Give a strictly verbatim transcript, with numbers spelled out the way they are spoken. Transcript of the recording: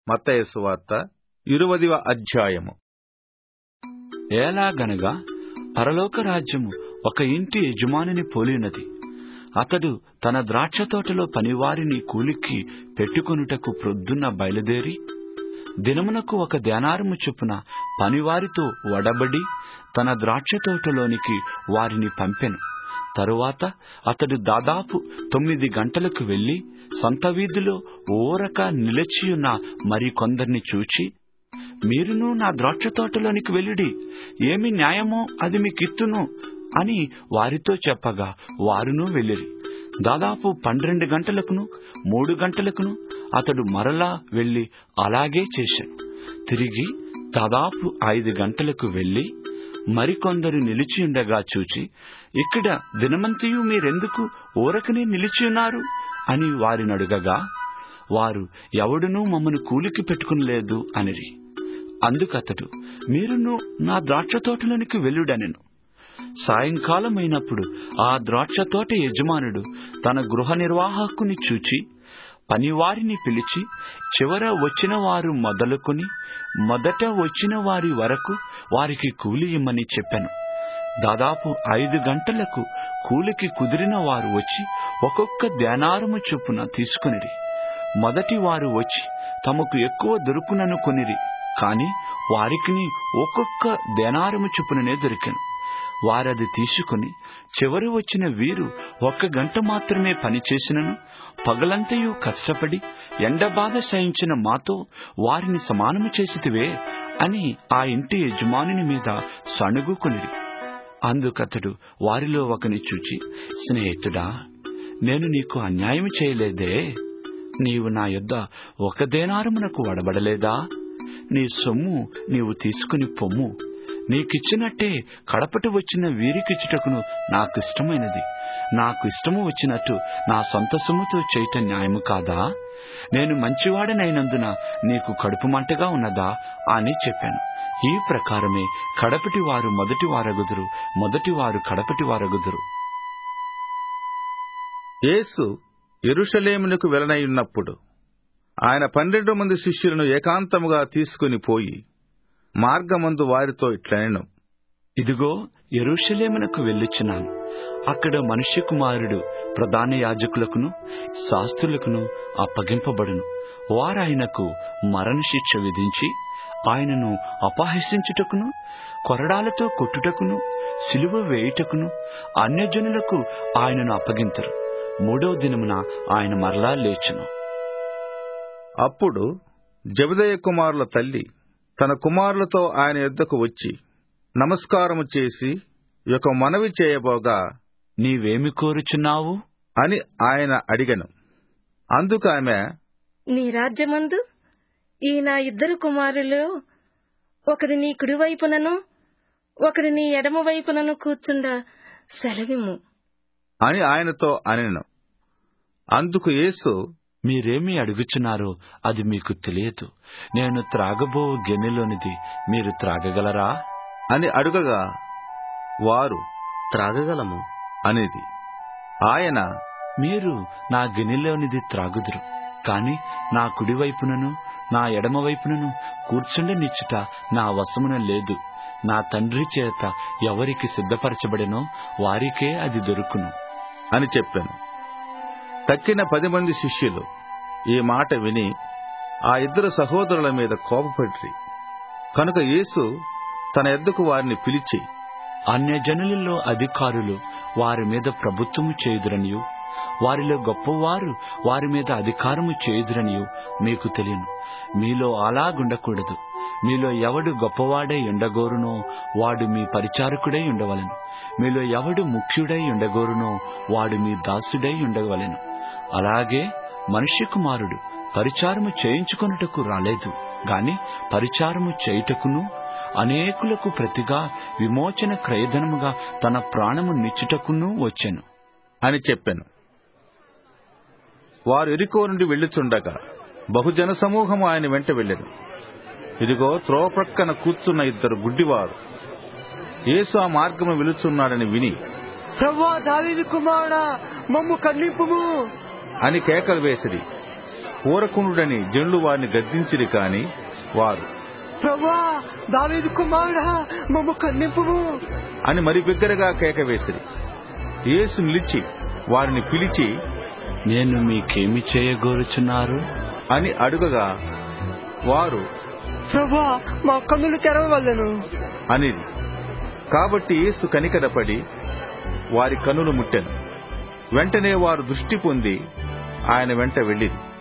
మత్తయి సువార్త ఇరువదివ అధ్యాయము. ఎలాగనగా పరలోక రాజ్యము ఒక ఇంటి యజమానిని పోలినది. అతడు తన ద్రాక్ష తోటలో పనివారిని కూలికి పెట్టుకొనుటకు ప్రొద్దున బయలుదేరి దినమునకు ఒక దేనారము చొప్పున పనివారితో వడబడి తన ద్రాక్ష తోటలోనికి వారిని పంపెను. తరువాత అతడు దాదాపు తొమ్మిది గంటలకు వెళ్లి సొంత వీధిలో ఊరక నిలిచియున్న మరికొందరిని చూచి, మీరును నా ద్రాక్ష తోటలోనికి వెళ్ళుడి, ఏమి న్యాయమో అది మీకిత్తును అని వారితో చెప్పగా వారును వెళ్ళిరి. దాదాపు పన్నెండు గంటలకును మూడు గంటలకును అతడు మరలా వెళ్లి అలాగే చేశాను. తిరిగి దాదాపు ఐదు గంటలకు వెళ్లి మరికొందరు నిలిచియుండగా చూచి, ఇక్కడ దినమంతయు మీరెందుకు ఊరకనే నిలిచియున్నారు అని వారిని అడుగగా, వారు ఎవడునూ మమ్మను కూలికి పెట్టుకునలేదు అనిరి. అందుకతడు, మీరును నా ద్రాక్ష తోటలోనికి వెళ్ళుడనెను. సాయంకాలమైనప్పుడు ఆ ద్రాక్ష తోట యజమానుడు తన గృహ నిర్వాహకుని చూచి పనివారిని పిలిచి, చివర వచ్చిన వారు మొదలుకొని మొదట వచ్చిన వారి వరకు వారికి కూలి ఇమ్మని చెప్పాను. దాదాపు ఐదు గంటలకు కూలికి కుదిరిన వారు వచ్చి ఒక్కొక్క దేనారము చొప్పున తీసుకునిరి. మొదటి వారు వచ్చి తమకు ఎక్కువ దొరుకుననుకొనిరి, కాని వారికిని ఒక్కొక్క దేనారము చొప్పుననే దొరికెను. వారది తీసుకుని, చివరి వచ్చిన వీరు ఒక్క గంట మాత్రమే పనిచేసినను పగలంతయు కష్టపడి ఎండబాధ సహించిన మాతో వారిని సమానము చేసితివే అని ఆ ఇంటి యజమానుని మీద సణుగుకొనిరి. అందుకతడు వారిలో ఒకని చూచి, స్నేహితుడా, నేను నీకు అన్యాయం చేయలేదే, నీవు నా యొద్ద ఒక దేనారమునకు వడబడలేదా? నీ సొమ్ము నీవు తీసుకుని పొమ్ము, నీకిచ్చినట్టే కడపటి వచ్చిన వీరికిచ్చుటకును నాకు ఇష్టమైనది. నాకు ఇష్టము వచ్చినట్టు నా సొంత సొమ్ముతో చేయటం న్యాయము కాదా? నేను మంచివాడనైనందున నీకు కడుపు మంటగా ఉన్నదా అని చెప్పాను. ఈ ప్రకారమే కడపటి వారు మొదటి వారగుదురు, మొదటి వారు కడపటి వారగుదురు. యేసు యెరూషలేమునకు వెళ్ళనయున్నప్పుడు ఆయన పన్నెండు మంది శిష్యులను ఏకాంతముగా తీసుకుని పోయి మార్గమందు వారితో ఇట్లనెను, ఇదిగో యెరూషలేమునకు వెళ్ళుచున్నాను. అక్కడ మనుష్య కుమారుడు ప్రధాన యాజకులకును శాస్త్రులకును అప్పగింపబడును. వారాయనకు మరణశిక్ష విధించి ఆయనను అపహసించుటకును కొరడాలతో కొట్టుటకును సిలువ వేయుటకును అన్యజనులకు ఆయనను అప్పగింతరు. మూడవ దినమున ఆయన మరలా లేచును. అప్పుడు జెబెదయి కుమారుల తల్లి తన కుమారులతో ఆయన యొద్దకు వచ్చి నమస్కారము చేసి ఒక మనవి చేయబోగా, నీవేమి కోరుచున్నావు అని ఆయన అడిగెను. అందుకు ఆమె, నీ రాజ్యమందు ఈ నా ఇద్దరు కుమారులు ఒకడు నీ కుడివైపునను ఒకడు నీ ఎడమ వైపునను కూర్చుండ సెలవిమ్ము అని ఆయనతో అనెను. అందుకు యేసు, మీరేమి అడుగుచున్నారో అది మీకు తెలియదు. నేను త్రాగబో గిన్నెలోనిది మీరు త్రాగగలరా అని అడుగగా వారు త్రాగగలము అనేది. ఆయన, మీరు నా గిన్నెలోనిది త్రాగుదురు, కాని నా కుడివైపునను నా ఎడమవైపునను కూర్చుండనిచ్చుట నా వశమున లేదు. నా తండ్రి చేత ఎవరికి సిద్ధపరచబడెనో వారికే అది దొరుకును అని చెప్పాను. తక్కిన పది మంది శిష్యులు ఈ మాట విని ఆ ఇద్దరు సహోదరుల మీద కోపపడిరి. కనుక యేసు తన యొద్దకు వారిని పిలిచి, అన్యజనులలో అధికారులు వారి మీద ప్రభుత్వము చేయుదురనియు వారిలో గొప్పవారు వారి మీద అధికారము చేయుదురనియు మీకు తెలియను. మీలో అలాగుండకూడదు. మీలో ఎవడు గొప్పవాడై ఉండగోరునో వాడు మీ పరిచారకుడై ఉండవలెను. మీలో ఎవడు ముఖ్యుడై ఉండగోరునో వాడు మీ దాసుడై ఉండవలెను. అలాగే మనుష్య కుమారుడు పరిచారము చేయించుకొనుటకు రాలేదు, గాని పరిచారము చేయుటకును అనేకులకు ప్రతిగా విమోచన క్రయధనముగా తన ప్రాణము నిచ్చుటకును వచ్చెను అని చెప్పాను. వారు యెరికో నుండి వెళ్ళుచుండగా బహుజన సమూహము ఆయన వెంట వెళ్ళెను. ఇదిగో త్రోవ ప్రక్కన కూర్చున్న ఇద్దరు గుడ్డివారు యేసు ఆ మార్గము వెళుచున్నాడని విని, ప్రభువా, దావీదు కుమారుడా, మమ్ము కరుణింపుము అని కేకలు వేసిరి. పూరకుండుడని జనులు వారిని గద్దించిరి కాని వారు, ప్రభువా, దావీదు కుమారుడా, మమ్ము కన్నింపుము అని మరి బిగ్గరగా కేక వేసిరి. యేసు నిలిచి వారిని పిలిచి, నేను మీకేమి చేయగోరుచున్నారు అని అడుగగా వారు, ప్రభువా, మా కన్నులు తెరవవలెను అనిది. కాబట్టి యేసు కనికరపడి వారి కన్నులు ముట్టెను. వెంటనే వారు దృష్టి పొంది ఆయన వెంట వెళ్ళిరి.